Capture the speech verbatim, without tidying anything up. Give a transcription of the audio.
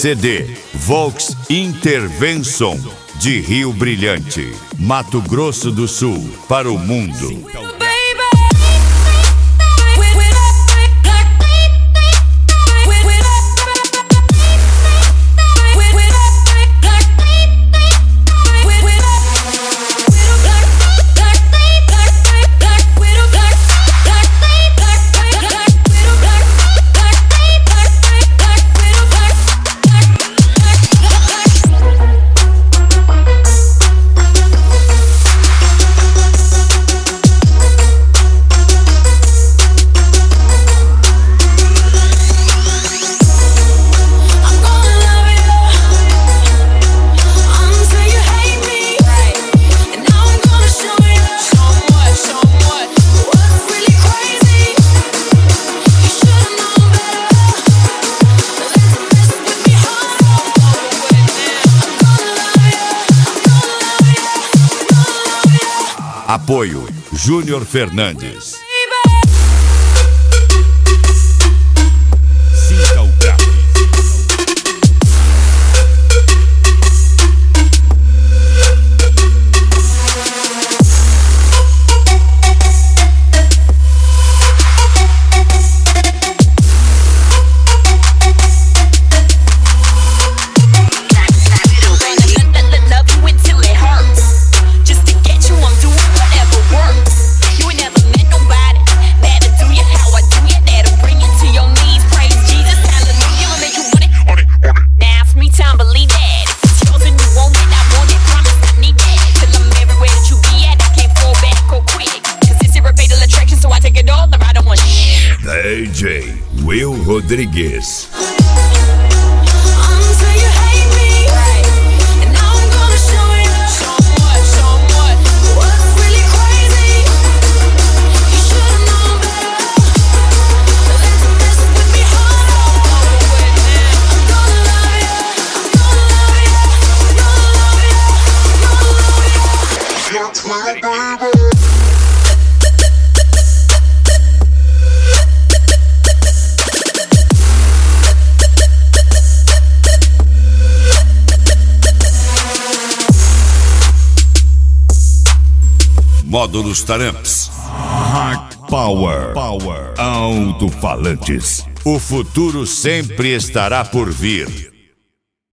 C D Volks Intervention de Rio Brilhante, Mato Grosso do Sul, para o mundo. Apoio Júnior Fernandes. Sinta o gráfico. D J Will Rodrigues. Módulos Taramps. Hard Power. Power. Alto-falantes. O futuro sempre estará por vir.